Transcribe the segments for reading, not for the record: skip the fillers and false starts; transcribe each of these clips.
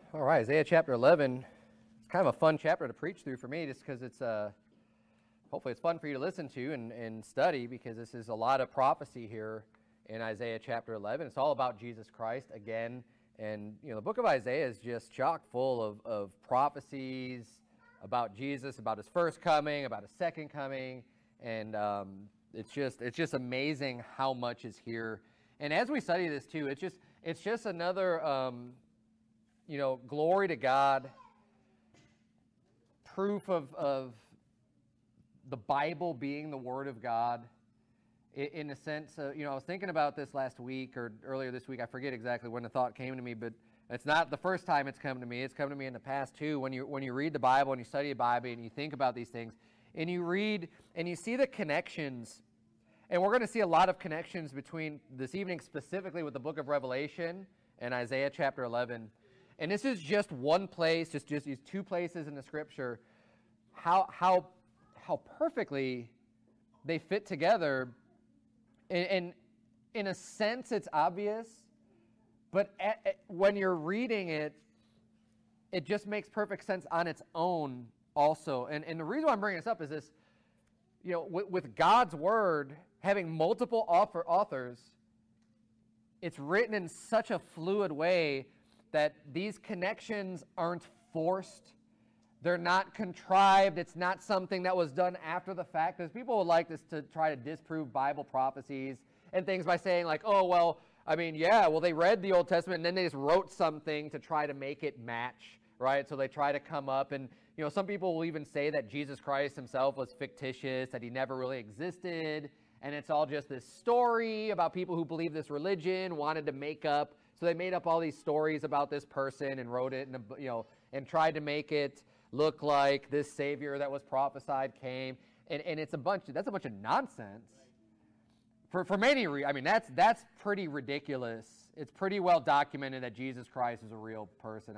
All right, Isaiah chapter 11. It's kind of a fun chapter to preach through for me, just because it's hopefully it's fun for you to listen to and study, because this is a lot of prophecy here in Isaiah chapter 11. It's all about Jesus Christ again, and the book of Isaiah is just chock full of prophecies about Jesus, about his first coming, about his second coming, and it's just amazing how much is here. And as we study this too, it's just another glory to God, proof of the Bible being the Word of God. In a sense, I was thinking about this last week or earlier this week. I forget exactly when the thought came to me, but it's not the first time it's come to me. It's come to me in the past too. When you read the Bible and you study the Bible and you think about these things, and you read and you see the connections, and we're going to see a lot of connections between this evening, specifically with the book of Revelation and Isaiah chapter 11. And this is just one place, just these two places in the Scripture, how perfectly they fit together. And in a sense, it's obvious, but when you're reading it, it just makes perfect sense on its own also. And the reason why I'm bringing this up is this, with God's Word having multiple authors, it's written in such a fluid way that these connections aren't forced. They're not contrived. It's not something that was done after the fact. Because people would like this to try to disprove Bible prophecies and things by saying like, they read the Old Testament and then they just wrote something to try to make it match, right? So they try to come up and, some people will even say that Jesus Christ himself was fictitious, that he never really existed, and it's all just this story about people who believe this religion wanted to make up. So they made up all these stories about this person and wrote it, and tried to make it look like this Savior that was prophesied came. And it's that's a bunch of nonsense. For many reasons, that's pretty ridiculous. It's pretty well documented that Jesus Christ is a real person.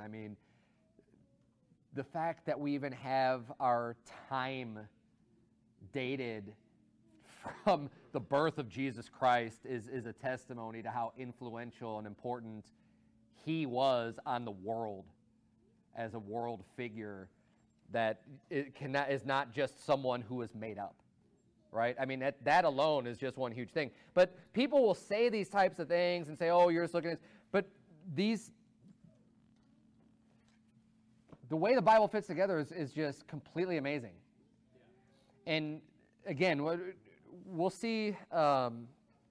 The fact that we even have our time dated from the birth of Jesus Christ is a testimony to how influential and important he was on the world as a world figure, that is not just someone who is made up, right? That alone is just one huge thing. But people will say these types of things and say, oh, you're just looking at this. But the way the Bible fits together is just completely amazing. Yeah. And again, we'll see, when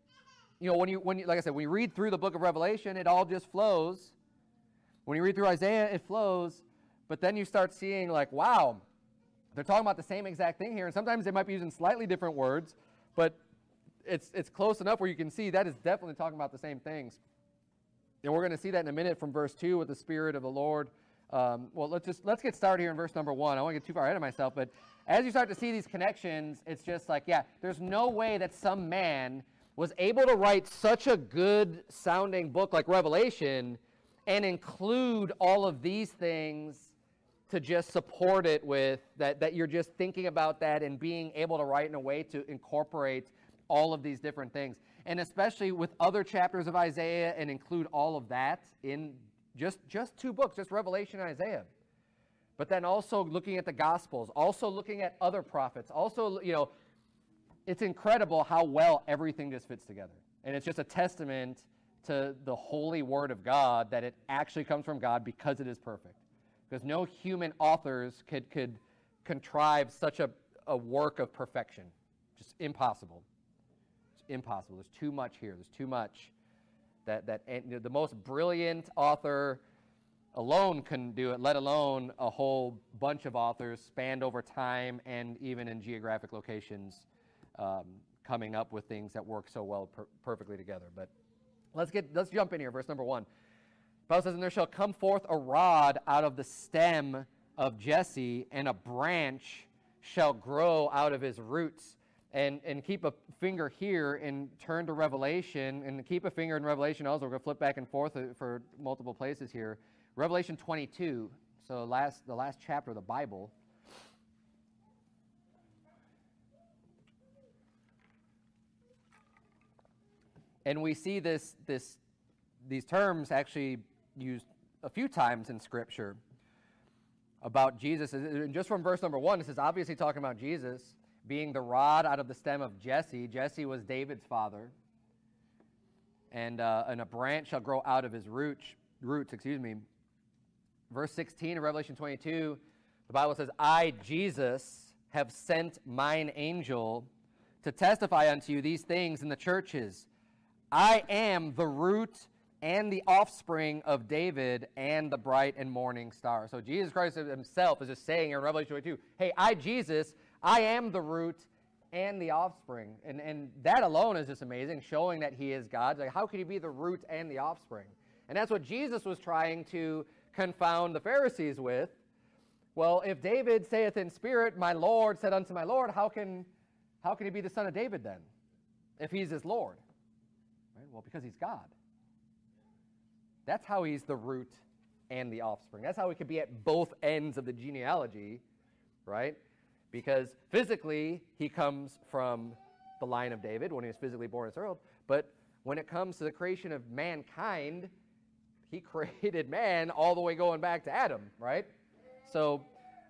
you, like I said, when you read through the book of Revelation, it all just flows. When you read through Isaiah, it flows. But then you start seeing like, wow, they're talking about the same exact thing here. And sometimes they might be using slightly different words, but it's close enough where you can see that is definitely talking about the same things. And we're going to see that in a minute from verse 2 with the Spirit of the Lord. Let's get started here in verse number 1. I don't want to get too far ahead of myself, but as you start to see these connections, it's just like, there's no way that some man was able to write such a good sounding book like Revelation and include all of these things to just support it with that you're just thinking about that and being able to write in a way to incorporate all of these different things. And especially with other chapters of Isaiah and include all of that in just two books, just Revelation and Isaiah. But then also looking at the Gospels, also looking at other prophets, also, it's incredible how well everything just fits together. And it's just a testament to the holy Word of God that it actually comes from God because it is perfect. Because no human authors could contrive such a work of perfection. Just impossible. It's impossible. There's too much here. There's too much that the most brilliant author alone couldn't do it, let alone a whole bunch of authors spanned over time and even in geographic locations, coming up with things that work so well perfectly together. But let's jump in here, verse number 1. The Bible says, "And there shall come forth a rod out of the stem of Jesse, and a branch shall grow out of his roots." And keep a finger here and turn to Revelation, and keep a finger in Revelation also. We're going to flip back and forth for multiple places here. Revelation 22, so the last chapter of the Bible. And we see these terms actually used a few times in Scripture about Jesus. And just from verse number 1, this is obviously talking about Jesus being the rod out of the stem of Jesse. Jesse was David's father. And a branch shall grow out of his roots. Verse 16 of Revelation 22, the Bible says, I, Jesus, have sent mine angel to testify unto you these things in the churches. I am the root and the offspring of David and the bright and morning star. So Jesus Christ himself is just saying here in Revelation 22, hey, I, Jesus, I am the root and the offspring. And that alone is just amazing, showing that he is God. Like, how could he be the root and the offspring? And that's what Jesus was trying to confound the Pharisees with. Well, if David saith in spirit, my Lord said unto my Lord, how can he be the son of David then, if he's his Lord? Right? Well, because he's God. That's how he's the root and the offspring. That's how he could be at both ends of the genealogy, right? Because physically, he comes from the line of David when he was physically born in this world. But when it comes to the creation of mankind, he created man all the way going back to Adam, right? So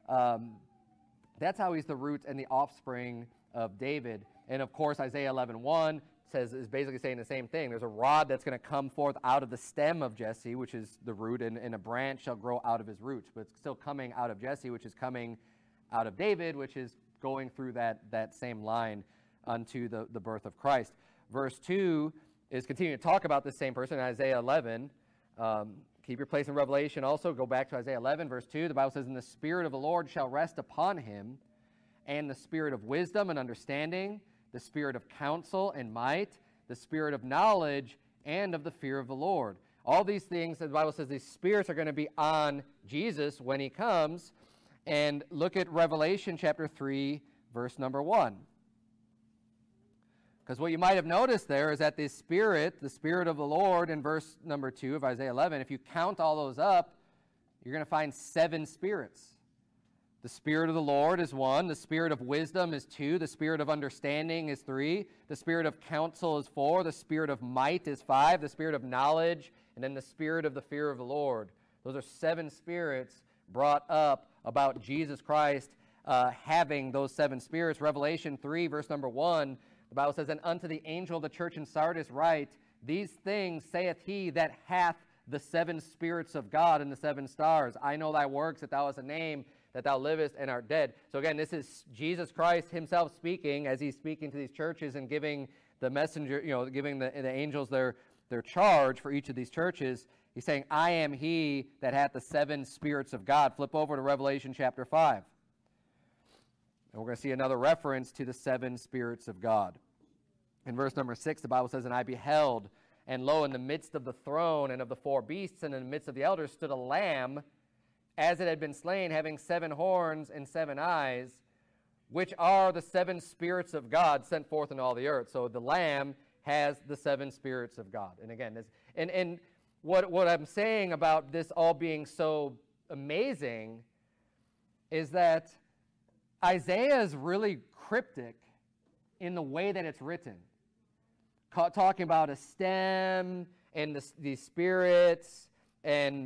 that's how he's the root and the offspring of David. And of course, Isaiah 11:1 is basically saying the same thing. There's a rod that's going to come forth out of the stem of Jesse, which is the root, and a branch shall grow out of his roots. But it's still coming out of Jesse, which is coming out of David, which is going through that same line unto the birth of Christ. Verse 2 is continuing to talk about this same person in Isaiah 11. Keep your place in Revelation also. Go back to Isaiah 11, verse 2. The Bible says, and the Spirit of the Lord shall rest upon him, and the Spirit of wisdom and understanding, the Spirit of counsel and might, the Spirit of knowledge, and of the fear of the Lord. All these things, the Bible says these spirits are going to be on Jesus when he comes. And look at Revelation chapter 3, verse number 1. Because what you might have noticed there is that this Spirit, the Spirit of the Lord, in verse number 2 of Isaiah 11, if you count all those up, you're going to find 7 spirits. The Spirit of the Lord is 1. The Spirit of wisdom is 2. The Spirit of understanding is 3. The Spirit of counsel is 4. The Spirit of might is 5. The Spirit of knowledge, and then the Spirit of the fear of the Lord. Those are 7 spirits brought up about Jesus Christ having those 7 spirits. Revelation 3, verse number 1, the Bible says, and unto the angel of the church in Sardis write, these things saith he that hath the 7 spirits of God and the 7 stars. I know thy works, that thou hast a name, that thou livest and art dead. So again, this is Jesus Christ himself speaking as he's speaking to these churches and giving the messenger, giving the angels their charge for each of these churches. He's saying, I am he that hath the 7 spirits of God. Flip over to Revelation chapter 5. And we're going to see another reference to the 7 spirits of God. In verse number 6, the Bible says, and I beheld, and lo, in the midst of the throne and of the 4 beasts, and in the midst of the elders, stood a lamb, as it had been slain, having 7 horns and 7 eyes, which are the 7 spirits of God sent forth in all the earth. So the lamb has the 7 spirits of God. And again, this, and what I'm saying about this all being so amazing is that Isaiah is really cryptic in the way that it's written, talking about a stem and these spirits and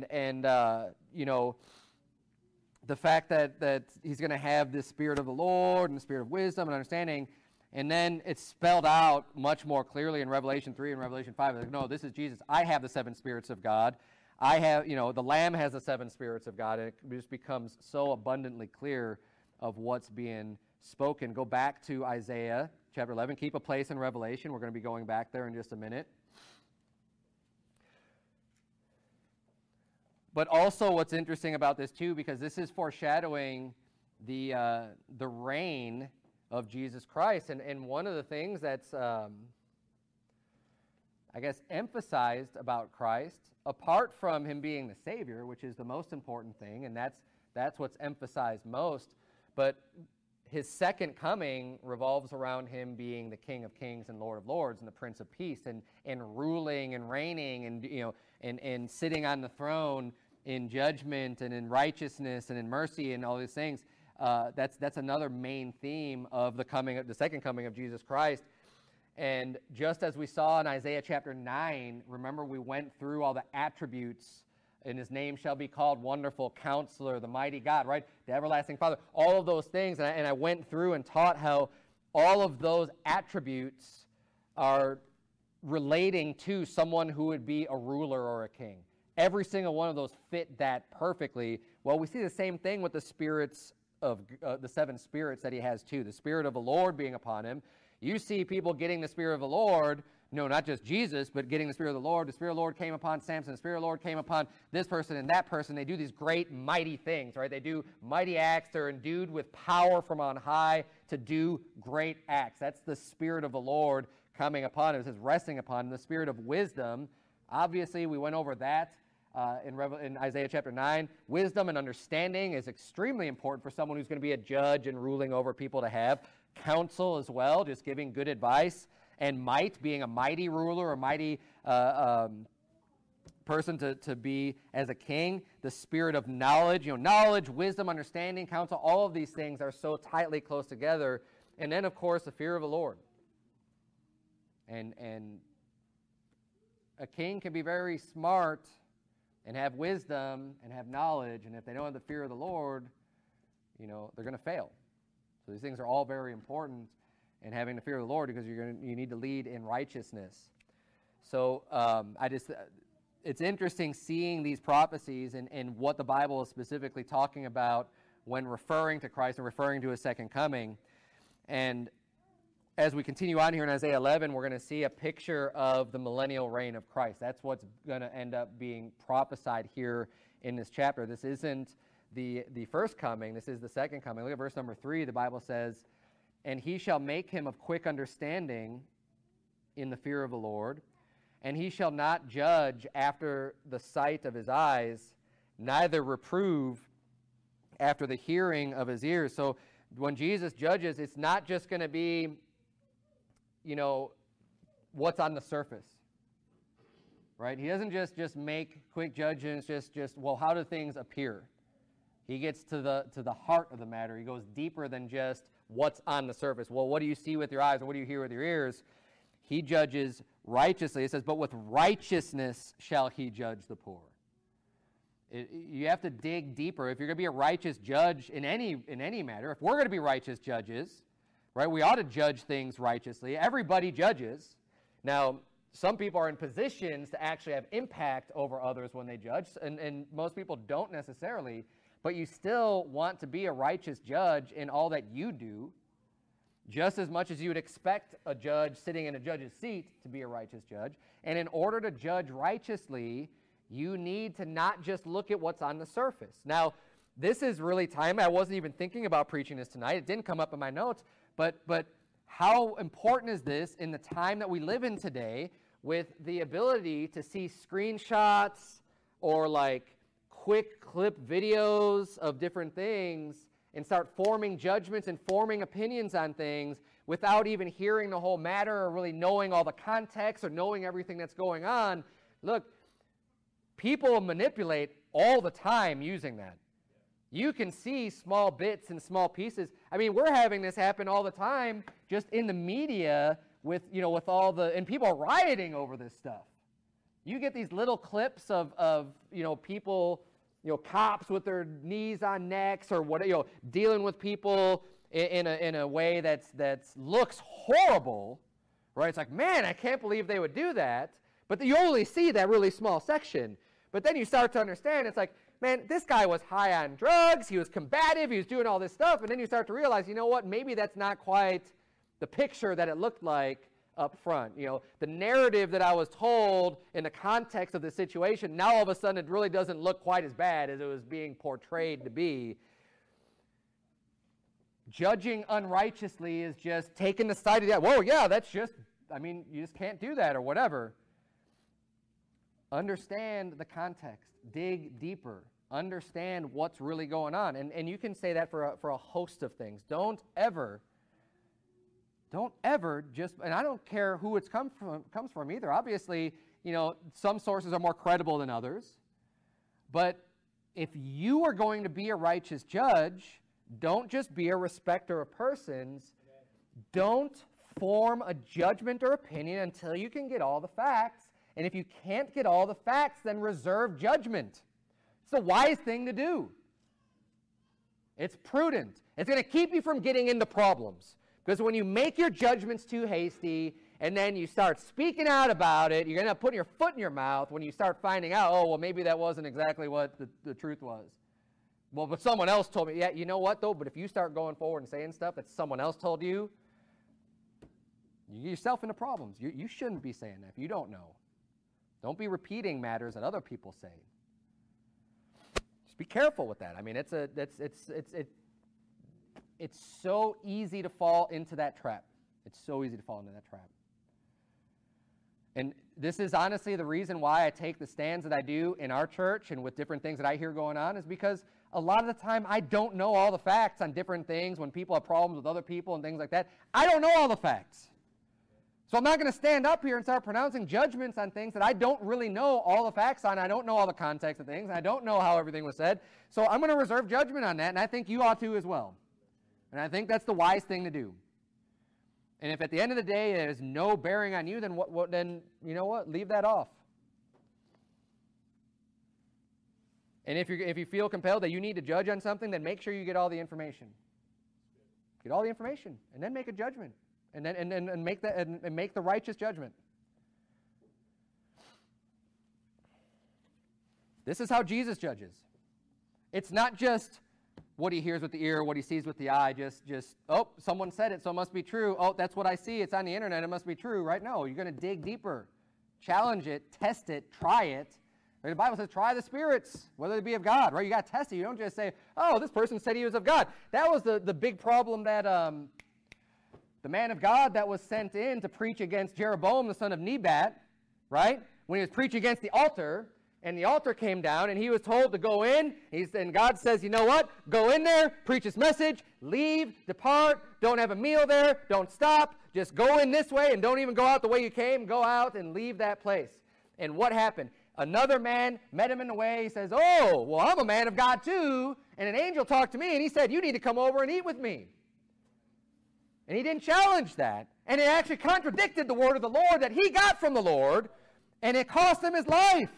the fact that he's going to have the Spirit of the Lord and the Spirit of wisdom and understanding. And then it's spelled out much more clearly in Revelation 3 and Revelation 5. Like, no, this is Jesus. I have the 7 spirits of God. I have, the Lamb has the 7 spirits of God. And it just becomes so abundantly clear of what's being spoken. Go back to Isaiah chapter 11. Keep a place in Revelation. We're going to be going back there in just a minute. But also what's interesting about this too, because this is foreshadowing the reign of Jesus Christ. And one of the things that's, emphasized about Christ, apart from him being the Savior, which is the most important thing, and that's what's emphasized most, but his second coming revolves around him being the King of Kings and Lord of Lords and the Prince of Peace and ruling and reigning and sitting on the throne in judgment and in righteousness and in mercy and all these things. That's another main theme of the second coming of Jesus Christ. And just as we saw in Isaiah chapter 9, remember we went through all the attributes and his name shall be called Wonderful Counselor, the Mighty God, right? The Everlasting Father, all of those things. And I went through and taught how all of those attributes are relating to someone who would be a ruler or a king. Every single one of those fit that perfectly. Well, we see the same thing with the spirits of the 7 spirits that he has too. The Spirit of the Lord being upon him. You see people getting the Spirit of the Lord, no, not just Jesus, but getting the Spirit of the Lord. The Spirit of the Lord came upon Samson. The Spirit of the Lord came upon this person and that person. They do these great, mighty things, right? They do mighty acts. They're endued with power from on high to do great acts. That's the Spirit of the Lord coming upon him. It says resting upon him. The Spirit of wisdom, obviously, we went over that in Isaiah chapter 9. Wisdom and understanding is extremely important for someone who's going to be a judge and ruling over people to have. Counsel as well, just giving good advice. And might, being a mighty ruler or mighty person to be as a king. The spirit of knowledge, knowledge, wisdom, understanding, counsel, all of these things are so tightly close together. And then, of course, the fear of the Lord. And a king can be very smart and have wisdom and have knowledge, and if they don't have the fear of the Lord, they're going to fail. So these things are all very important in having the fear of the Lord, because you need to lead in righteousness. So it's interesting seeing these prophecies and what the Bible is specifically talking about when referring to Christ and referring to his second coming. And as we continue on here in Isaiah 11, we're going to see a picture of the millennial reign of Christ. That's what's going to end up being prophesied here in this chapter. This isn't the first coming. This is the second coming. Look at verse number 3. The Bible says, "And he shall make him of quick understanding in the fear of the Lord, and he shall not judge after the sight of his eyes, neither reprove after the hearing of his ears." So when Jesus judges, it's not just going to be what's on the surface, right? He doesn't just make quick judgments, well, how do things appear? He gets to the heart of the matter. He goes deeper than just what's on the surface. Well, what do you see with your eyes, or what do you hear with your ears? He judges righteously. It says, "But with righteousness shall he judge the poor." You have to dig deeper. If you're going to be a righteous judge in any matter, if we're going to be righteous judges, right? We ought to judge things righteously. Everybody judges. Now, some people are in positions to actually have impact over others when they judge, and most people don't necessarily, but you still want to be a righteous judge in all that you do, just as much as you would expect a judge sitting in a judge's seat to be a righteous judge. And in order to judge righteously, you need to not just look at what's on the surface. Now, this is really timely. I wasn't even thinking about preaching this tonight. It didn't come up in my notes. But how important is this in the time that we live in today, with the ability to see screenshots or like quick clip videos of different things and start forming judgments and forming opinions on things without even hearing the whole matter or really knowing all the context or knowing everything that's going on? Look, people manipulate all the time using that. You can see small bits and small pieces. I mean, we're having this happen all the time just in the media with all the, and people are rioting over this stuff. You get these little clips of people, cops with their knees on necks or what, dealing with people in a way that's looks horrible, right? It's like, man, I can't believe they would do that. But you only see that really small section. But then you start to understand, it's like, man, this guy was high on drugs, he was combative, he was doing all this stuff, and then you start to realize, you know what, maybe that's not quite the picture that it looked like up front. The narrative that I was told in the context of the situation, now all of a sudden it really doesn't look quite as bad as it was being portrayed to be. Judging unrighteously is just taking the side of that, whoa, yeah, that's just, you just can't do that or whatever. Understand the context. Dig deeper. Understand what's really going on. And you can say that for a host of things. Don't ever just, and I don't care who it comes from either. Obviously, some sources are more credible than others. But if you are going to be a righteous judge, don't just be a respecter of persons. Don't form a judgment or opinion until you can get all the facts. And if you can't get all the facts, then reserve judgment. It's the wise thing to do. It's prudent. It's going to keep you from getting into problems. Because when you make your judgments too hasty and then you start speaking out about it, you're going to put your foot in your mouth when you start finding out, oh, well, maybe that wasn't exactly what the truth was. Well, but someone else told me. Yeah, you know what, though? But if you start going forward and saying stuff that someone else told you, you get yourself into problems. You shouldn't be saying that if you don't know. Don't be repeating matters that other people say. Just be careful with that. I mean, it's so easy to fall into that trap. It's so easy to fall into that trap. And this is honestly the reason why I take the stands that I do in our church and with different things that I hear going on, is because a lot of the time I don't know all the facts on different things. When people have problems with other people and things like that, I don't know all the facts. So I'm not going to stand up here and start pronouncing judgments on things that I don't really know all the facts on. I don't know all the context of things. And I don't know how everything was said. So I'm going to reserve judgment on that, and I think you ought to as well. And I think that's the wise thing to do. And if at the end of the day it has no bearing on you, then then you know what? Leave that off. And if you feel compelled that you need to judge on something, then make sure you get all the information. Get all the information, and then make a judgment, and then and make that and make the righteous judgment. This is how Jesus judges. It's not just what he hears with the ear, what he sees with the eye, just, oh, someone said it, so it must be true. Oh, that's what I see. It's on the internet. It must be true. Right? No, you're going to dig deeper. Challenge it, test it, try it. Right? The Bible says try the spirits, whether they be of God. Right? You got to test it. You don't just say, oh, this person said he was of God. That was the big problem that the man of God that was sent in to preach against Jeroboam, the son of Nebat, right? When he was preaching against the altar, and the altar came down, and he was told to go in. And God says, you know what? Go in there, preach his message, leave, depart, don't have a meal there, don't stop. Just go in this way, and don't even go out the way you came. Go out and leave that place. And what happened? Another man met him in the way. He says, oh, well, I'm a man of God too. And an angel talked to me, and he said, you need to come over and eat with me. And he didn't challenge that. And it actually contradicted the word of the Lord that he got from the Lord, and it cost him his life.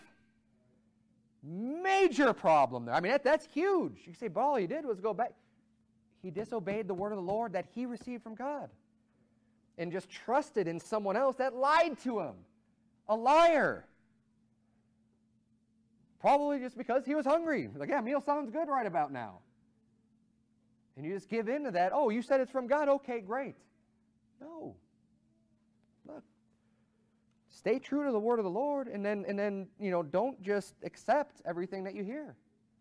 Major problem there. I mean, that's huge. You say, but all he did was go back. He disobeyed the word of the Lord that he received from God and just trusted in someone else that lied to him. A liar. Probably just because he was hungry. Like, yeah, meal sounds good right about now. And you just give in to that. Oh, you said it's from God? Okay, great. No. Look. Stay true to the word of the Lord, and then don't just accept everything that you hear.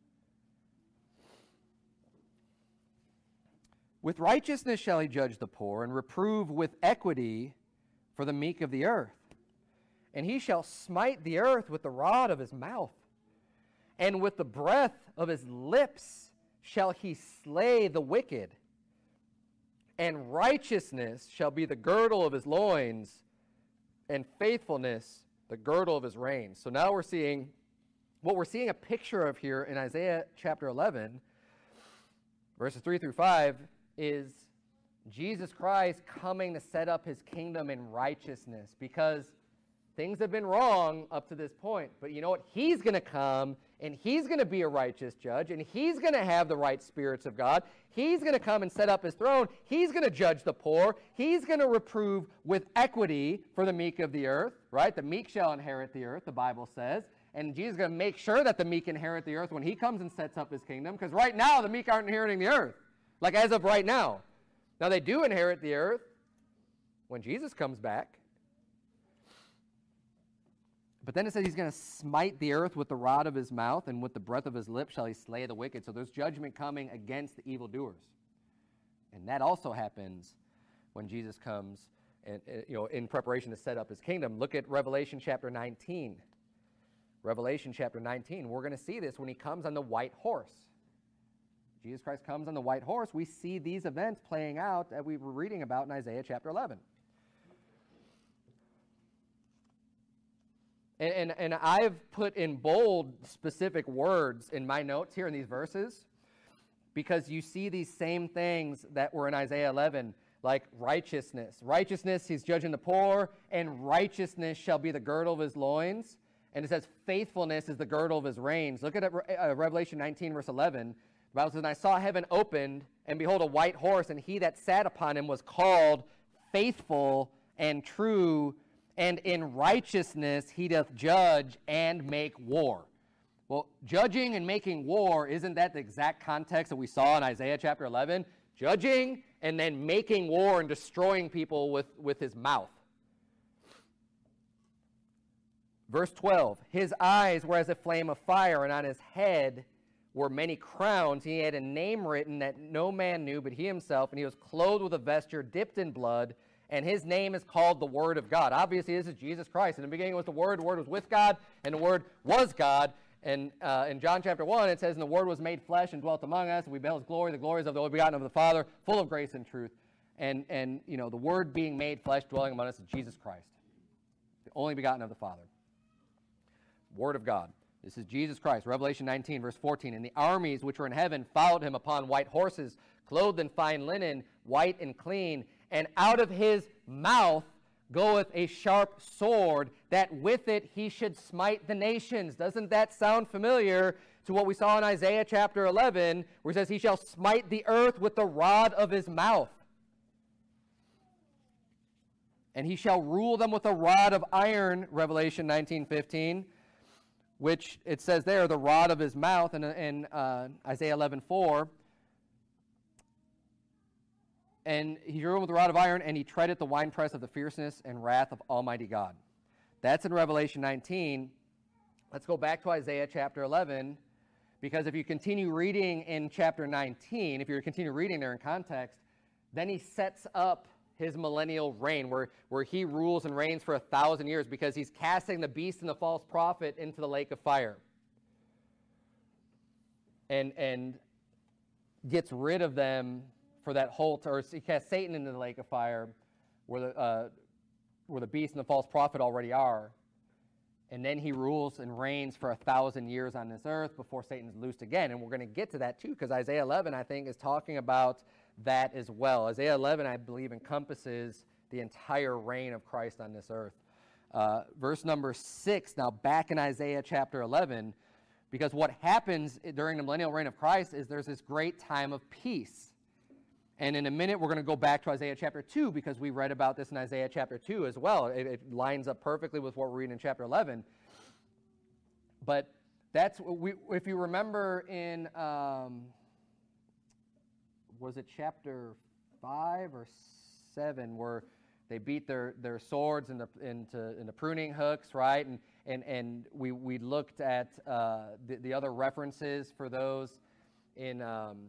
With righteousness shall he judge the poor, and reprove with equity for the meek of the earth. And he shall smite the earth with the rod of his mouth, and with the breath of his lips shall he slay the wicked. And righteousness shall be the girdle of his loins, and faithfulness the girdle of his reins. So now we're seeing a picture of here in Isaiah chapter 11, verses 3 through 5, is Jesus Christ coming to set up his kingdom in righteousness, because things have been wrong up to this point. But you know what? He's going to come, and he's going to be a righteous judge, and he's going to have the right spirits of God. He's going to come and set up his throne. He's going to judge the poor. He's going to reprove with equity for the meek of the earth, right? The meek shall inherit the earth, the Bible says. And Jesus is going to make sure that the meek inherit the earth when he comes and sets up his kingdom, because right now the meek aren't inheriting the earth, like as of right now. Now they do inherit the earth when Jesus comes back. But then it says he's going to smite the earth with the rod of his mouth, and with the breath of his lips shall he slay the wicked. So there's judgment coming against the evildoers. And that also happens when Jesus comes and, in preparation to set up his kingdom. Look at Revelation chapter 19. Revelation chapter 19. We're going to see this when he comes on the white horse. Jesus Christ comes on the white horse. We see these events playing out that we were reading about in Isaiah chapter 11. And I've put in bold specific words in my notes here in these verses, because you see these same things that were in Isaiah 11, like righteousness. Righteousness, he's judging the poor, and righteousness shall be the girdle of his loins. And it says, faithfulness is the girdle of his reins. Look at Revelation 19, verse 11. The Bible says, and I saw heaven opened, and behold, a white horse, and he that sat upon him was called Faithful and True, and in righteousness he doth judge and make war. Well, judging and making war, isn't that the exact context that we saw in Isaiah chapter 11? Judging and then making war and destroying people with his mouth. Verse 12, his eyes were as a flame of fire, and on his head were many crowns. He had a name written that no man knew but he himself, and he was clothed with a vesture dipped in blood, and his name is called the Word of God. Obviously, this is Jesus Christ. In the beginning was the Word was with God, and the Word was God. And in John chapter 1, it says, and the Word was made flesh and dwelt among us, and we beheld his glory, the glories of the only begotten of the Father, full of grace and truth. And the Word being made flesh, dwelling among us, is Jesus Christ, the only begotten of the Father. Word of God. This is Jesus Christ. Revelation 19, verse 14. And the armies which were in heaven followed him upon white horses, clothed in fine linen, white and clean. And out of his mouth goeth a sharp sword, that with it he should smite the nations. Doesn't that sound familiar to what we saw in Isaiah chapter 11, where it says, he shall smite the earth with the rod of his mouth. And he shall rule them with a rod of iron, Revelation 19:15, which it says there, the rod of his mouth in Isaiah 11:4. And he ruled with a rod of iron, and he treadeth the winepress of the fierceness and wrath of Almighty God. That's in Revelation 19. Let's go back to Isaiah chapter 11, because if you continue reading in chapter 19, if you continue reading there in context, then he sets up his millennial reign, where he rules and reigns for 1,000 years, because he's casting the beast and the false prophet into the lake of fire. And gets rid of them for that whole, or he casts Satan into the lake of fire, where the beast and the false prophet already are. And then he rules and reigns for 1,000 years on this earth before Satan's loosed again. And we're going to get to that too, because Isaiah 11, I think, is talking about that as well. Isaiah 11, I believe, encompasses the entire reign of Christ on this earth. Verse number 6, now back in Isaiah chapter 11, because what happens during the millennial reign of Christ is there's this great time of peace. And in a minute, we're going to go back to Isaiah chapter 2, because we read about this in Isaiah chapter 2 as well. It lines up perfectly with what we're reading in chapter 11. But that's, if you remember in, was it chapter 5 or 7, where they beat their swords into pruning hooks, right? And we looked at the other references for those in,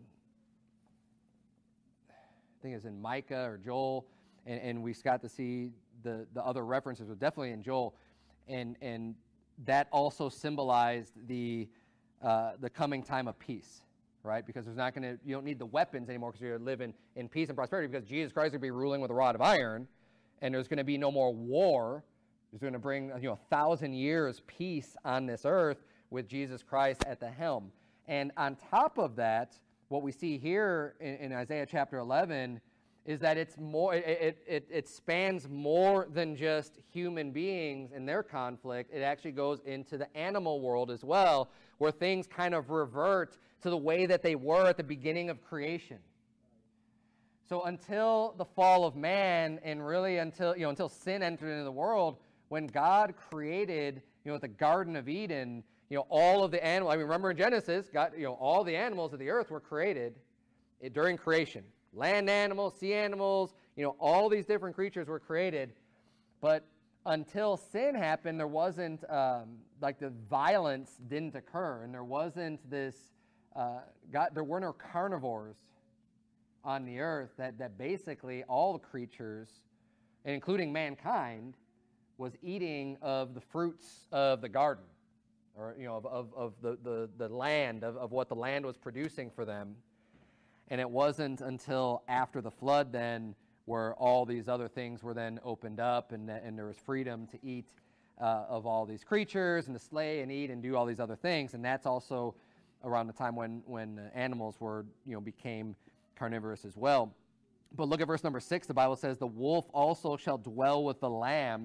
I think it's in Micah or Joel, and we got to see the other references, but definitely in Joel, and that also symbolized the coming time of peace, right? Because you don't need the weapons anymore, because you're living in peace and prosperity, because Jesus Christ will be ruling with a rod of iron, and there's going to be no more war. He's going to bring 1,000 years peace on this earth with Jesus Christ at the helm. And on top of that, what we see here in Isaiah chapter 11 is that it's more. It spans more than just human beings and their conflict. It actually goes into the animal world as well, where things kind of revert to the way that they were at the beginning of creation. So until the fall of man, and really until sin entered into the world, when God created the Garden of Eden, all of the animals, remember in Genesis, God, all the animals of the earth were created during creation. Land animals, sea animals, all these different creatures were created. But until sin happened, there wasn't, the violence didn't occur, and there wasn't this, there were no carnivores on the earth that basically all the creatures, and including mankind, was eating of the fruits of the garden, or of the land, of what the land was producing for them. And it wasn't until after the flood then where all these other things were then opened up, and there was freedom to eat of all these creatures, and to slay and eat and do all these other things. And that's also around the time when animals were became carnivorous as well. But look at verse number 6. The Bible says, the wolf also shall dwell with the lamb,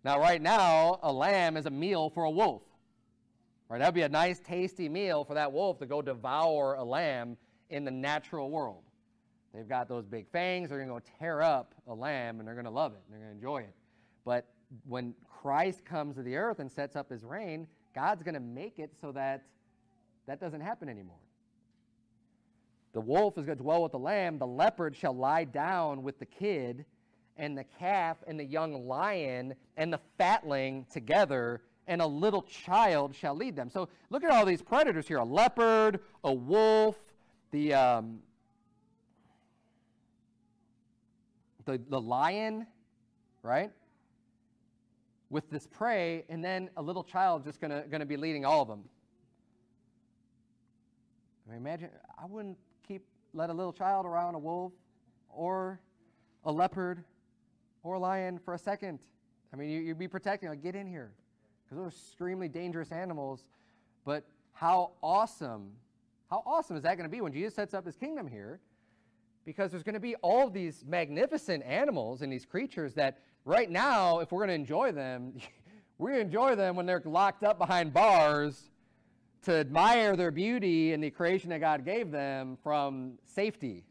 Now, right now, a lamb is a meal for a wolf. Right? That would be a nice, tasty meal for that wolf to go devour a lamb in the natural world. They've got those big fangs. They're going to go tear up a lamb, and they're going to love it. And they're going to enjoy it. But when Christ comes to the earth and sets up his reign, God's going to make it so that that doesn't happen anymore. The wolf is going to dwell with the lamb. The leopard shall lie down with the kid, and the calf and the young lion and the fatling together, and a little child shall lead them. So look at all these predators here: a leopard, a wolf, the lion, right? With this prey, and then a little child just gonna be leading all of them. I mean, imagine, I wouldn't let a little child around a wolf or a leopard or a lion for a second. I mean, you'd be protecting, like, get in here, because those are extremely dangerous animals. But how awesome is that going to be when Jesus sets up his kingdom here? Because there's going to be all these magnificent animals and these creatures that right now, if we're going to enjoy them, we enjoy them when they're locked up behind bars to admire their beauty and the creation that God gave them from safety.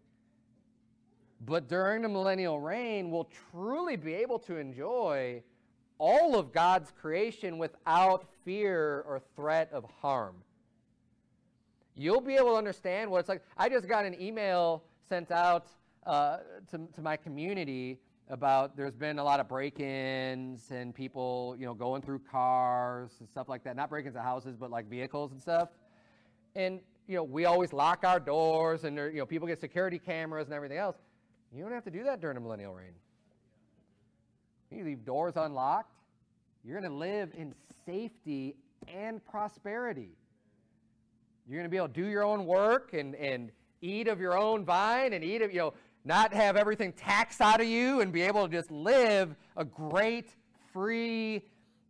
But during the millennial reign, we'll truly be able to enjoy all of God's creation without fear or threat of harm. You'll be able to understand what it's like. I just got an email sent out to my community about there's been a lot of break-ins and people, going through cars and stuff like that. Not break-ins of houses, but like vehicles and stuff. And, we always lock our doors, and there, people get security cameras and everything else. You don't have to do that during the millennial reign. You leave doors unlocked. You're going to live in safety and prosperity. You're going to be able to do your own work and eat of your own vine and eat of, not have everything taxed out of you, and be able to just live a great, free,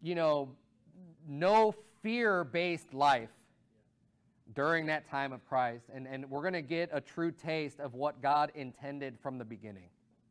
no fear-based life during that time of Christ. And we're going to get a true taste of what God intended from the beginning.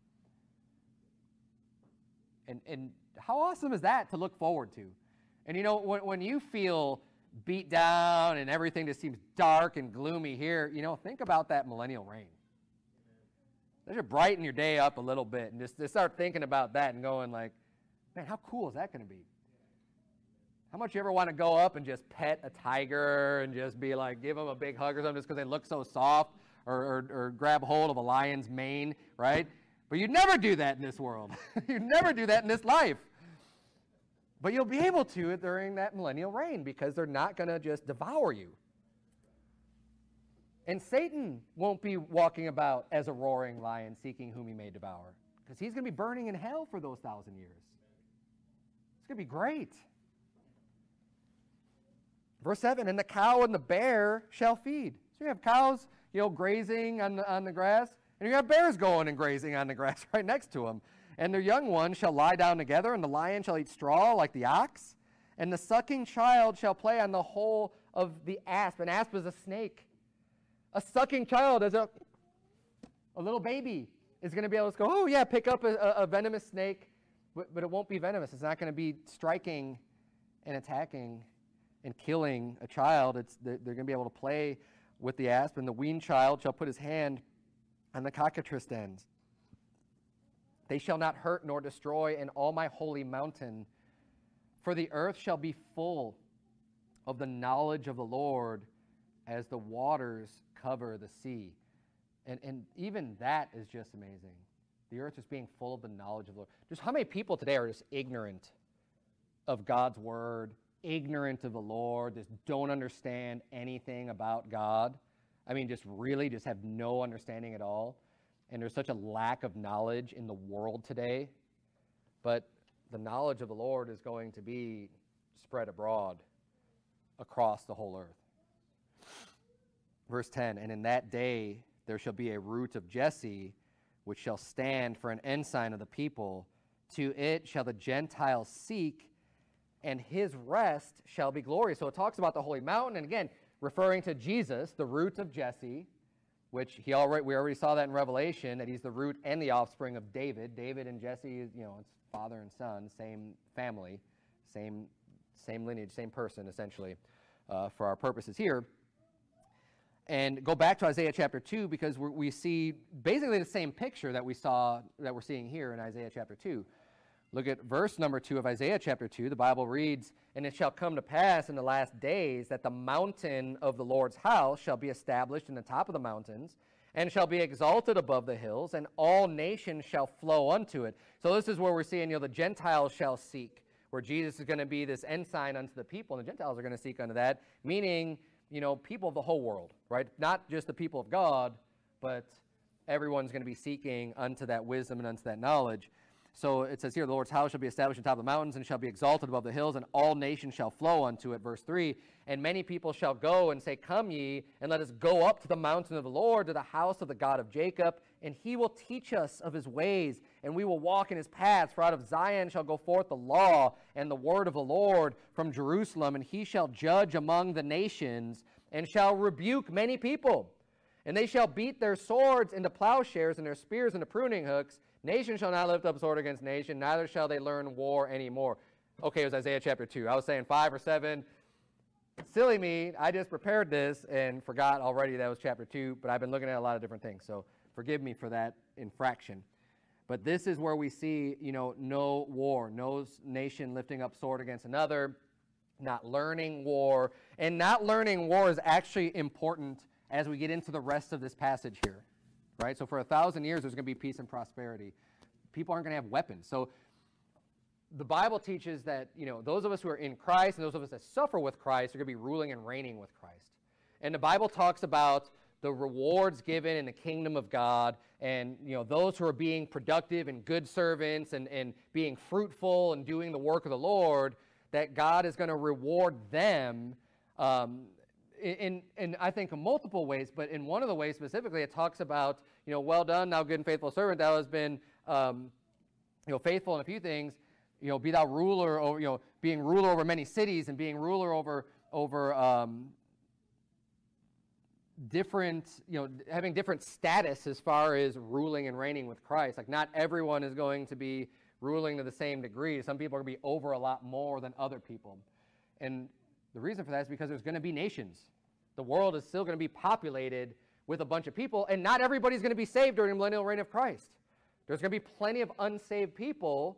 And how awesome is that to look forward to? And when you feel beat down and everything just seems dark and gloomy here, think about that millennial reign. That should brighten your day up a little bit, and just start thinking about that and going like, man, how cool is that going to be? How much you ever want to go up and just pet a tiger and just be like, give them a big hug or something just because they look so soft, or grab hold of a lion's mane, right? But you'd never do that in this world. You'd never do that in this life. But you'll be able to during that millennial reign, because they're not going to just devour you. And Satan won't be walking about as a roaring lion seeking whom he may devour, because he's going to be burning in hell for those 1,000 years. It's going to be great. Verse 7, and the cow and the bear shall feed. So you have cows, grazing on the grass, and you have bears going and grazing on the grass right next to them. And their young ones shall lie down together, and the lion shall eat straw like the ox, and the sucking child shall play on the hole of the asp. An asp is a snake. A sucking child, as a little baby, is going to be able to go, oh yeah, pick up a venomous snake, but it won't be venomous. It's not going to be striking and attacking and killing a child. They're going to be able to play with the asp. And the weaned child shall put his hand on the cockatrice ends. They shall not hurt nor destroy in all my holy mountain, for the earth shall be full of the knowledge of the Lord as the waters cover the sea. And even that is just amazing. The earth is being full of the knowledge of the Lord. Just how many people today are just ignorant of God's word, ignorant of the Lord, just don't understand anything about God? I mean, just have no understanding at all. And there's such a lack of knowledge in the world today. But the knowledge of the Lord is going to be spread abroad across the whole earth. Verse 10, and in that day there shall be a root of Jesse, which shall stand for an ensign of the people. To it shall the Gentiles seek, and his rest shall be glorious. So it talks about the holy mountain, and again, referring to Jesus, the root of Jesse, which we already saw that in Revelation, that he's the root and the offspring of David. David and Jesse, it's father and son, same family, same lineage, same person, essentially, for our purposes here. And go back to Isaiah chapter 2, because we see basically the same picture that we're seeing here in Isaiah chapter 2. Look at verse number 2 of Isaiah chapter 2. The Bible reads, "And it shall come to pass in the last days that the mountain of the Lord's house shall be established in the top of the mountains, and shall be exalted above the hills, and all nations shall flow unto it." So this is where we're seeing, the Gentiles shall seek, where Jesus is going to be this ensign unto the people, and the Gentiles are going to seek unto that, meaning, people of the whole world, right? Not just the people of God, but everyone's going to be seeking unto that wisdom and unto that knowledge. So it says here, "The Lord's house shall be established on top of the mountains, and shall be exalted above the hills, and all nations shall flow unto it." Verse 3, "And many people shall go and say, Come ye, and let us go up to the mountain of the Lord, to the house of the God of Jacob, and he will teach us of his ways, and we will walk in his paths. For out of Zion shall go forth the law and the word of the Lord from Jerusalem, and he shall judge among the nations, and shall rebuke many people. And they shall beat their swords into plowshares, and their spears into pruning hooks. Nation shall not lift up sword against nation, neither shall they learn war anymore." Okay, it was Isaiah chapter 2. I was saying 5 or 7. Silly me, I just prepared this and forgot already that was chapter 2, but I've been looking at a lot of different things, so forgive me for that infraction. But this is where we see, no war, no nation lifting up sword against another, not learning war. And not learning war is actually important as we get into the rest of this passage here. Right? So for 1,000 years, there's going to be peace and prosperity. People aren't going to have weapons. So the Bible teaches that, those of us who are in Christ and those of us that suffer with Christ are going to be ruling and reigning with Christ. And the Bible talks about the rewards given in the kingdom of God, and, those who are being productive and good servants and being fruitful and doing the work of the Lord, that God is going to reward them in I think in multiple ways, but in one of the ways specifically, it talks about, "Well done, thou good and faithful servant, thou hast been, faithful in a few things, be thou ruler over, being ruler over many cities and being ruler over different, having different status as far as ruling and reigning with Christ. Like, not everyone is going to be ruling to the same degree. Some people are going to be over a lot more than other people. And the reason for that is because there's going to be nations. The world is still going to be populated with a bunch of people, and not everybody's going to be saved during the millennial reign of Christ. There's going to be plenty of unsaved people,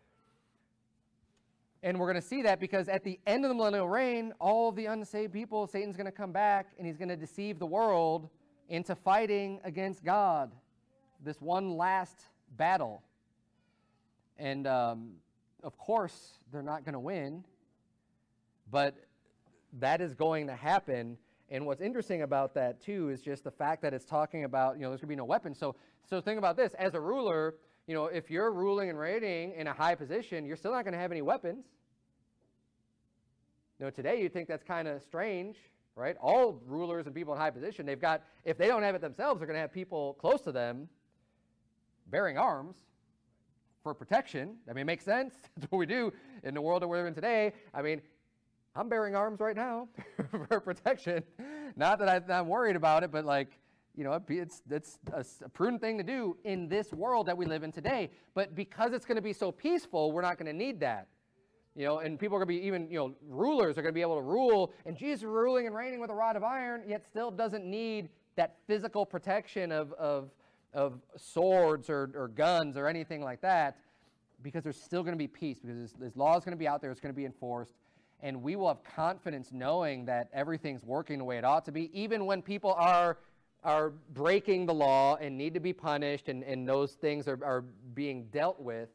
and we're going to see that because at the end of the millennial reign, all of the unsaved people, Satan's going to come back, and he's going to deceive the world into fighting against God, this one last battle. And, of course, they're not going to win, but that is going to happen. And what's interesting about that, too, is just the fact that it's talking about, there's going to be no weapons. So think about this. As a ruler, if you're ruling and reigning in a high position, you're still not going to have any weapons. Today you'd think that's kind of strange, right? All rulers and people in high position, if they don't have it themselves, they're going to have people close to them bearing arms for protection. I mean, it makes sense. That's what we do in the world that we're in today. I mean, I'm bearing arms right now for protection. Not that I'm worried about it, but it's a prudent thing to do in this world that we live in today. But because it's going to be so peaceful, we're not going to need that. And people are going to be rulers are going to be able to rule, and Jesus is ruling and reigning with a rod of iron, yet still doesn't need that physical protection of swords or guns or anything like that, because there's still going to be peace, because this law is going to be out there, it's going to be enforced. And we will have confidence knowing that everything's working the way it ought to be, even when people are breaking the law and need to be punished, and those things are being dealt with.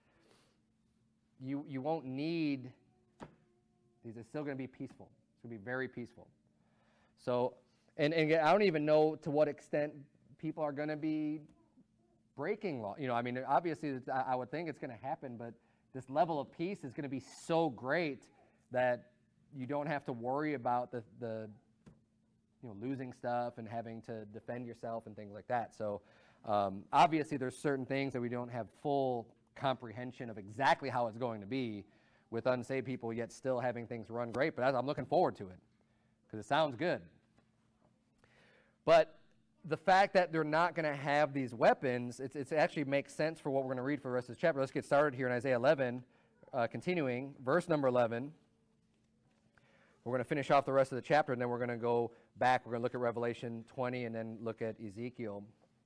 You won't need these. It's still going to be peaceful. It's going to be very peaceful. So, and I don't even know to what extent people are going to be breaking law. Obviously, I would think it's going to happen, but this level of peace is going to be so great that you don't have to worry about the losing stuff and having to defend yourself and things like that. So obviously there's certain things that we don't have full comprehension of exactly how it's going to be with unsaved people, yet still having things run great. But I'm looking forward to it because it sounds good. But the fact that they're not going to have these weapons, it actually makes sense for what we're going to read for the rest of the chapter. Let's get started here in Isaiah 11, continuing, verse number 11. We're going to finish off the rest of the chapter, and then we're going to go back. We're going to look at Revelation 20 and then look at Ezekiel.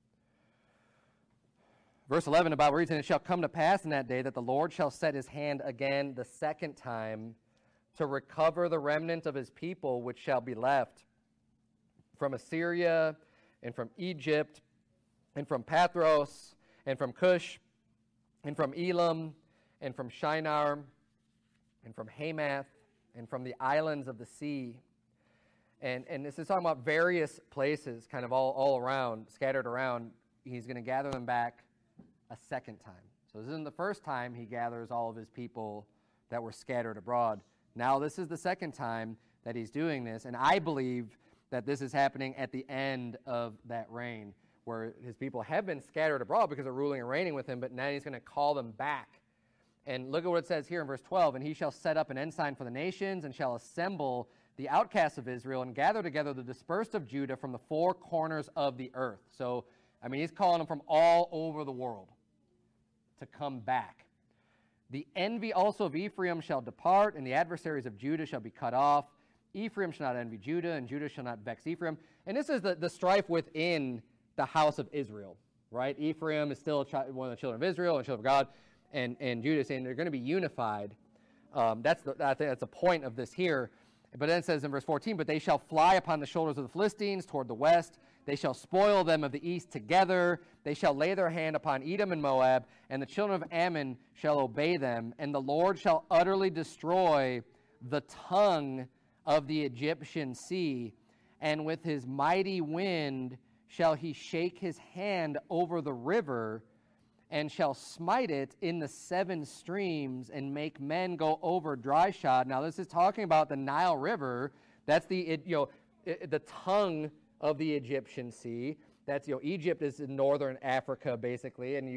Verse 11 about reads, "And it shall come to pass in that day that the Lord shall set his hand again the second time to recover the remnant of his people which shall be left from Assyria and from Egypt and from Pathros and from Cush and from Elam and from Shinar and from Hamath and from the islands of the sea." And this is talking about various places kind of all around, scattered around. He's going to gather them back a second time. So this isn't the first time he gathers all of his people that were scattered abroad. Now this is the second time that he's doing this, and I believe that this is happening at the end of that reign, where his people have been scattered abroad because they're ruling and reigning with him, but now he's going to call them back. And look at what it says here in verse 12, "And he shall set up an ensign for the nations, and shall assemble the outcasts of Israel, and gather together the dispersed of Judah from the four corners of the earth." So, I mean, he's calling them from all over the world to come back. "The envy also of Ephraim shall depart, and the adversaries of Judah shall be cut off. Ephraim shall not envy Judah, and Judah shall not vex Ephraim." And this is the strife within the house of Israel, right? Ephraim is still one of the children of Israel and children of God, and Judah is saying they're going to be unified. I think that's the point of this here. But then it says in verse 14, "But they shall fly upon the shoulders of the Philistines toward the west. They shall spoil them of the east together. They shall lay their hand upon Edom and Moab, and the children of Ammon shall obey them. And the Lord shall utterly destroy the tongue of the Egyptian sea, and with his mighty wind shall he shake his hand over the river, and shall smite it in the seven streams, and make men go over dry shod." Now this is talking about the Nile River. That's the tongue of the Egyptian sea. That's, Egypt is in northern Africa basically, and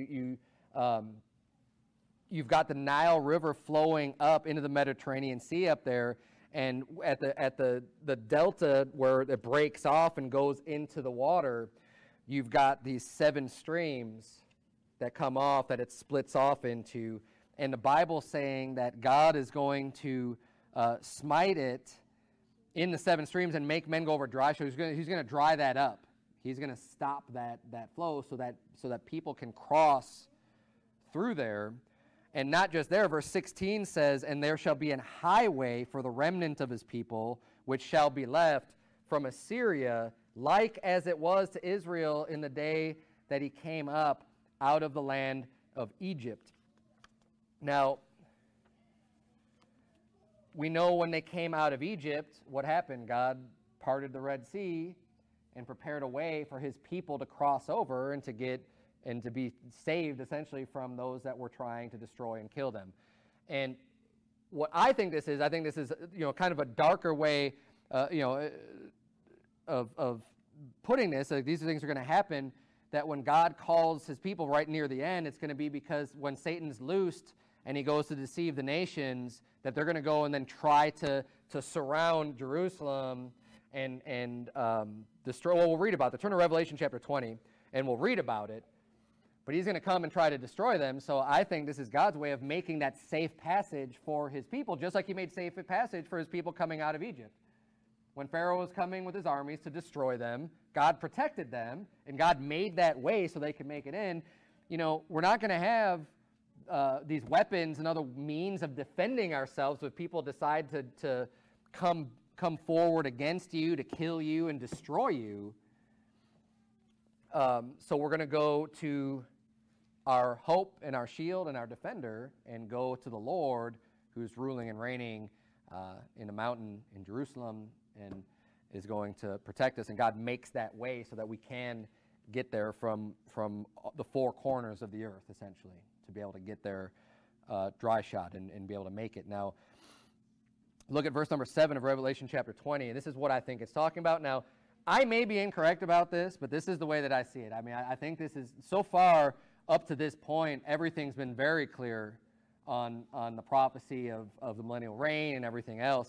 you've got the Nile River flowing up into the Mediterranean Sea up there, and at the delta where it breaks off and goes into the water, you've got these seven streams that come off, that it splits off into. And the Bible's saying that God is going to smite it in the seven streams and make men go over dry. So he's going to dry that up. He's going to stop that flow so that people can cross through there. And not just there, verse 16 says, "And there shall be an highway for the remnant of his people, which shall be left from Assyria, like as it was to Israel in the day that he came up out of the land of Egypt." Now, we know when they came out of Egypt, what happened? God parted the Red Sea and prepared a way for his people to cross over and to be saved essentially from those that were trying to destroy and kill them. And what I think this is kind of a darker way of putting this. These things are going to happen, that when God calls his people right near the end, it's going to be because when Satan's loosed and he goes to deceive the nations, that they're going to go and then try to surround Jerusalem and destroy. Well, we'll read about it. Turn to Revelation chapter 20, and we'll read about it. But he's going to come and try to destroy them. So I think this is God's way of making that safe passage for his people, just like he made safe passage for his people coming out of Egypt. When Pharaoh was coming with his armies to destroy them, God protected them, and God made that way so they could make it in. We're not going to have these weapons and other means of defending ourselves if people decide to come forward against you, to kill you and destroy you. So we're going to go to our hope and our shield and our defender, and go to the Lord, who's ruling and reigning in a mountain in Jerusalem, and is going to protect us. And God makes that way so that we can get there from the four corners of the earth, essentially, to be able to get there dry shod and be able to make it. Now, look at verse number 7 of Revelation chapter 20, and this is what I think it's talking about. Now, I may be incorrect about this, but this is the way that I see it. I mean, I think this is, so far up to this point, everything's been very clear on the prophecy of the millennial reign and everything else.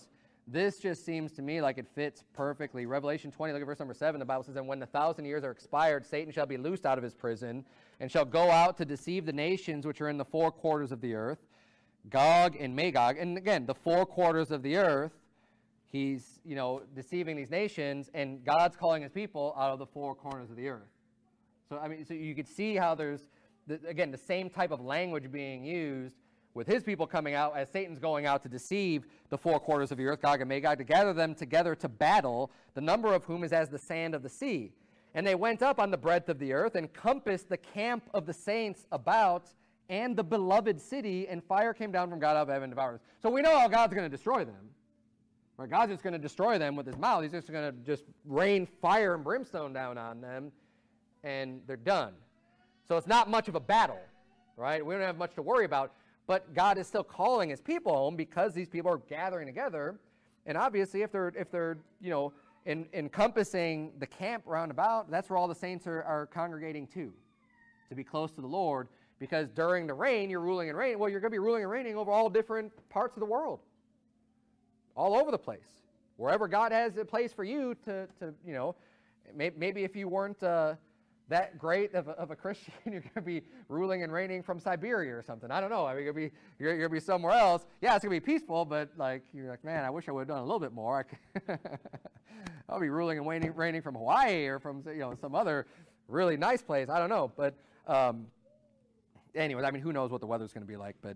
This just seems to me like it fits perfectly. Revelation 20, look at verse number 7. The Bible says, "And when the 1,000 years are expired, Satan shall be loosed out of his prison, and shall go out to deceive the nations which are in the four quarters of the earth, Gog and Magog." And again, the four quarters of the earth, he's, deceiving these nations, and God's calling his people out of the four corners of the earth. So you could see how there's, the same type of language being used with his people coming out as Satan's going out to deceive the four quarters of the earth, Gog and Magog, to gather them together to battle, the number of whom is as the sand of the sea. And they went up on the breadth of the earth and compassed the camp of the saints about and the beloved city, and fire came down from God out of heaven and devoured us. So we know how God's going to destroy them. Right? God's just going to destroy them with his mouth. He's just going to just rain fire and brimstone down on them, and they're done. So it's not much of a battle, right? We don't have much to worry about. But God is still calling his people home because these people are gathering together. And obviously, if they're encompassing the camp round about, that's where all the saints are congregating to be close to the Lord. Because during the reign, you're ruling and reigning. Well, you're going to be ruling and reigning over all different parts of the world, all over the place. Wherever God has a place for you to maybe if you weren't that great of a Christian, you're going to be ruling and reigning from Siberia or something. I don't know. I mean, you're going to be somewhere else. Yeah, it's going to be peaceful, but you're like, man, I wish I would have done a little bit more. I'll be ruling and reigning from Hawaii or from some other really nice place. I don't know, but anyways, I mean, who knows what the weather's going to be like? But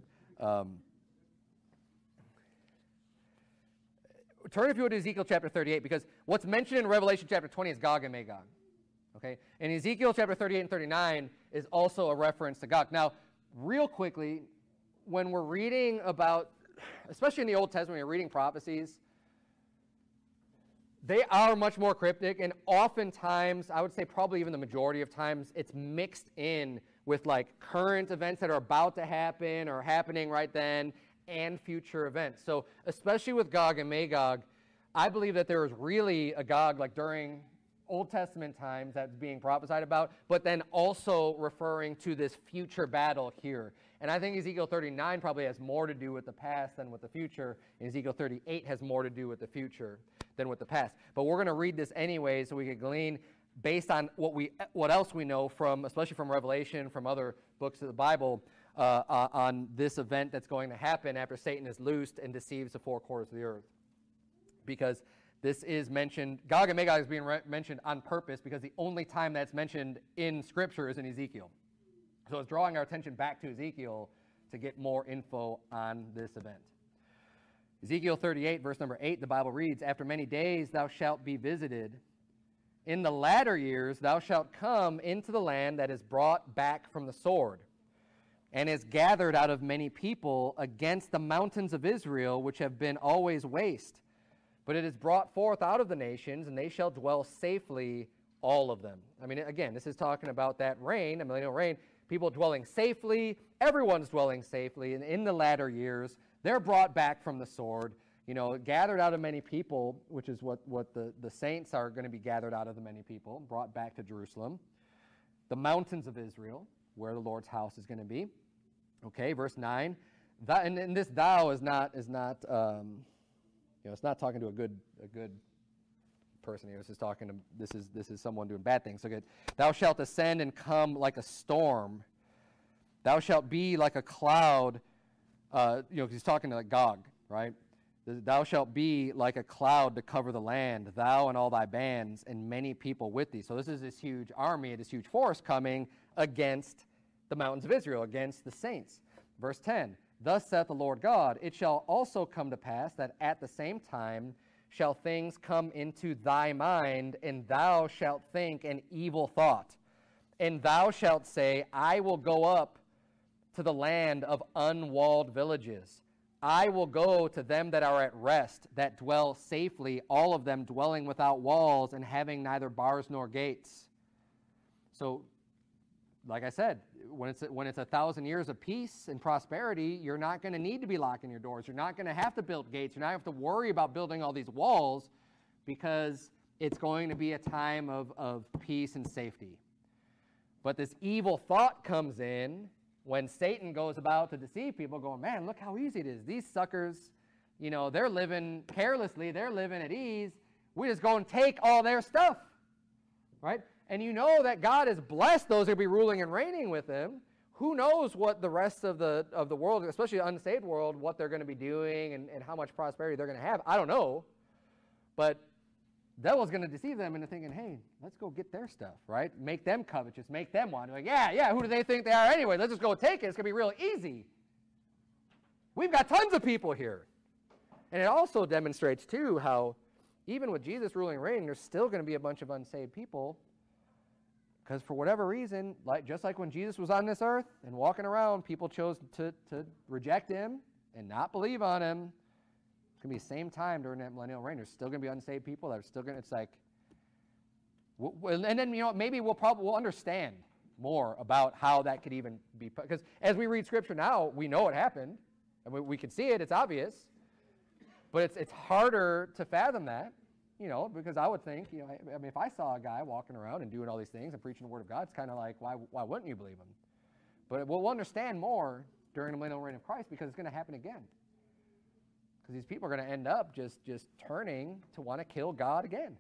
turn, if you would, to Ezekiel chapter 38, because what's mentioned in Revelation chapter 20 is Gog and Magog. Okay, and Ezekiel chapter 38 and 39 is also a reference to Gog. Now, real quickly, when we're reading about, especially in the Old Testament, when you're reading prophecies, they are much more cryptic, and oftentimes, I would say probably even the majority of times, it's mixed in with current events that are about to happen or happening right then, and future events. So especially with Gog and Magog, I believe that there was really a Gog during Old Testament times that's being prophesied about, but then also referring to this future battle here. And I think Ezekiel 39 probably has more to do with the past than with the future, and Ezekiel 38 has more to do with the future than with the past. But we're going to read this anyway so we can glean based on what else we know from, especially from Revelation, from other books of the Bible, on this event that's going to happen after Satan is loosed and deceives the four quarters of the earth. Because this is mentioned, Gog and Magog is being mentioned on purpose because the only time that's mentioned in Scripture is in Ezekiel. So it's drawing our attention back to Ezekiel to get more info on this event. Ezekiel 38, verse number 8, the Bible reads, "After many days thou shalt be visited. In the latter years thou shalt come into the land that is brought back from the sword, and is gathered out of many people against the mountains of Israel, which have been always waste. But it is brought forth out of the nations, and they shall dwell safely, all of them." I mean, again, this is talking about that reign, a millennial reign, people dwelling safely, everyone's dwelling safely, and in the latter years, they're brought back from the sword, gathered out of many people, which is what the saints are going to be gathered out of the many people, brought back to Jerusalem. The mountains of Israel, where the Lord's house is going to be. Okay, verse 9, and this thou is not it's not talking to a good person here. This is someone doing bad things. So good. "Thou shalt ascend and come like a storm. Thou shalt be like a cloud." He's talking to Gog, right? "Thou shalt be like a cloud to cover the land, thou and all thy bands, and many people with thee." So this is this huge army, this huge force coming against the mountains of Israel, against the saints. Verse 10, "Thus saith the Lord God, it shall also come to pass that at the same time shall things come into thy mind, and thou shalt think an evil thought. And thou shalt say, I will go up to the land of unwalled villages. I will go to them that are at rest, that dwell safely, all of them dwelling without walls and having neither bars nor gates." So, like I said, when it's 1,000 years of peace and prosperity, you're not going to need to be locking your doors. You're not going to have to build gates. You're not going to have to worry about building all these walls, because it's going to be a time of peace and safety. But this evil thought comes in when Satan goes about to deceive people, going, man, look how easy it is. These suckers, You know, they're living carelessly. They're living at ease. We just go and take all their stuff, right? And you know that God has blessed those who be ruling and reigning with him. Who knows what the rest of the world, especially the unsaved world, what they're going to be doing and how much prosperity they're going to have. I don't know. But the devil's going to deceive them into thinking, hey, let's go get their stuff, right? Make them covetous, make them want to. Like, yeah, who do they think they are anyway? Let's just go take it. It's going to be real easy. We've got tons of people here. And it also demonstrates, too, how even with Jesus ruling and reigning, there's still going to be a bunch of unsaved people. Because for whatever reason, just like when Jesus was on this earth and walking around, people chose to reject him and not believe on him. It's going to be the same time during that millennial reign. There's still going to be unsaved people that are still going to, it's like, and then, maybe we'll understand more about how that could even be, because as we read Scripture now, we know it happened, and we can see it, it's obvious, but it's harder to fathom that. Because I would think, I mean, if I saw a guy walking around and doing all these things and preaching the Word of God, it's kind of like, why wouldn't you believe him? But we'll understand more during the millennial reign of Christ because it's going to happen again. Because these people are going to end up just turning to want to kill God again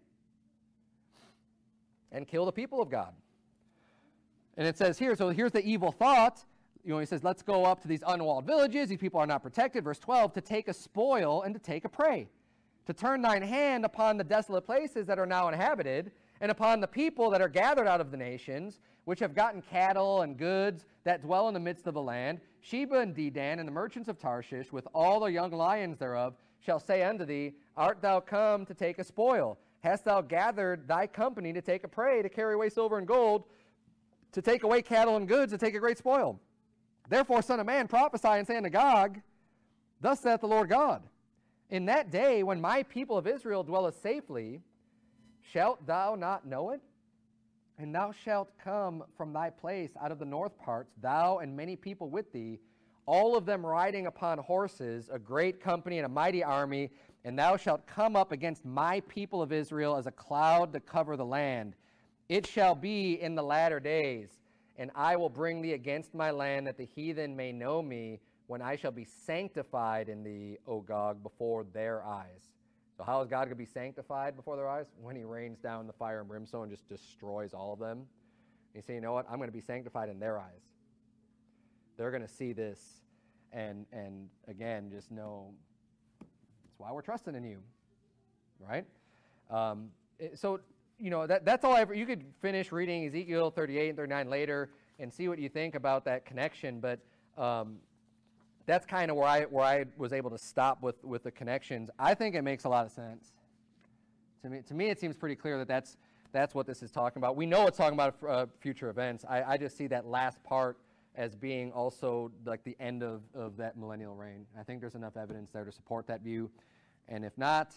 and kill the people of God. And it says here, so here's the evil thought. He says, let's go up to these unwalled villages. These people are not protected. Verse 12, to take a spoil and to take a prey. To turn thine hand upon the desolate places that are now inhabited, and upon the people that are gathered out of the nations, which have gotten cattle and goods that dwell in the midst of the land. Sheba and Dedan and the merchants of Tarshish, with all the young lions thereof, shall say unto thee, art thou come to take a spoil? Hast thou gathered thy company to take a prey, to carry away silver and gold, to take away cattle and goods, to take a great spoil? Therefore, son of man, prophesy and say unto Gog, thus saith the Lord God, in that day when my people of Israel dwelleth safely, shalt thou not know it? And thou shalt come from thy place out of the north parts, thou and many people with thee, all of them riding upon horses, a great company and a mighty army, and thou shalt come up against my people of Israel as a cloud to cover the land. It shall be in the latter days, and I will bring thee against my land, that the heathen may know me, when I shall be sanctified in thee, O Gog, before their eyes. So how is God going to be sanctified before their eyes? When he rains down the fire and brimstone and just destroys all of them. And you say, you know what? I'm going to be sanctified in their eyes. They're going to see this and again, just know that's why we're trusting in you, right? So, that's all you could finish reading Ezekiel 38 and 39 later and see what you think about that connection, but that's kind of where I was able to stop with the connections. I think it makes a lot of sense. To me, it seems pretty clear that that's what this is talking about. We know it's talking about future events. I just see that last part as being also like the end of that millennial reign. I think there's enough evidence there to support that view. And if not,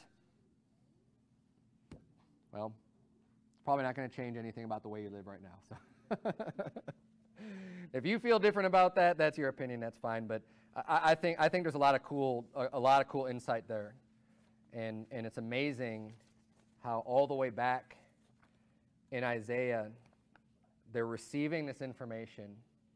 well, it's probably not going to change anything about the way you live right now. So if you feel different about that, that's your opinion. That's fine. But I think there's a lot of cool insight there, and it's amazing how all the way back in Isaiah they're receiving this information,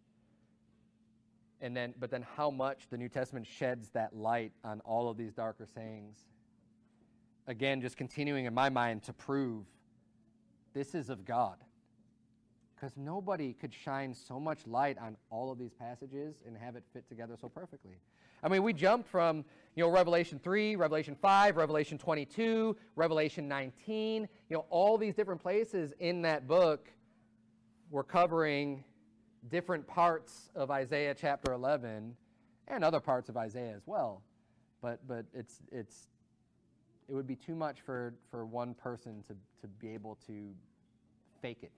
but then how much the New Testament sheds that light on all of these darker sayings. Again, just continuing in my mind to prove this is of God. Because nobody could shine so much light on all of these passages and have it fit together so perfectly. I mean, we jumped from, Revelation 3, Revelation 5, Revelation 22, Revelation 19. All these different places in that book were covering different parts of Isaiah chapter 11 and other parts of Isaiah as well. But it would be too much for one person to be able to fake it.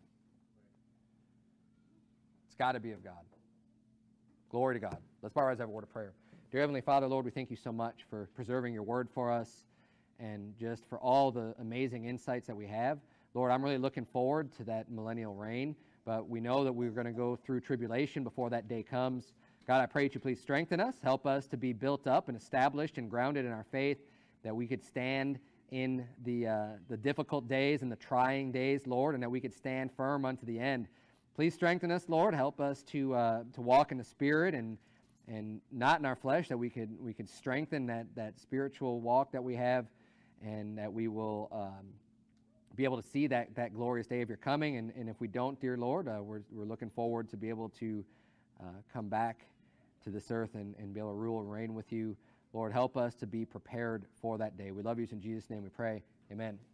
It's got to be of God. Glory to God. Let's bow our eyes and have a word of prayer. Dear Heavenly Father, Lord, we thank you so much for preserving your word for us and just for all the amazing insights that we have. Lord, I'm really looking forward to that millennial reign, but we know that we're going to go through tribulation before that day comes. God, I pray that you please strengthen us, help us to be built up and established and grounded in our faith, that we could stand in the difficult days and the trying days, Lord, and that we could stand firm unto the end. Please strengthen us, Lord. Help us to walk in the Spirit and and not in our flesh, that we could strengthen that spiritual walk that we have, and that we will be able to see that glorious day of your coming. And if we don't, dear Lord, we're looking forward to be able to come back to this earth and be able to rule and reign with you. Lord, help us to be prepared for that day. We love you. In Jesus' name we pray. Amen.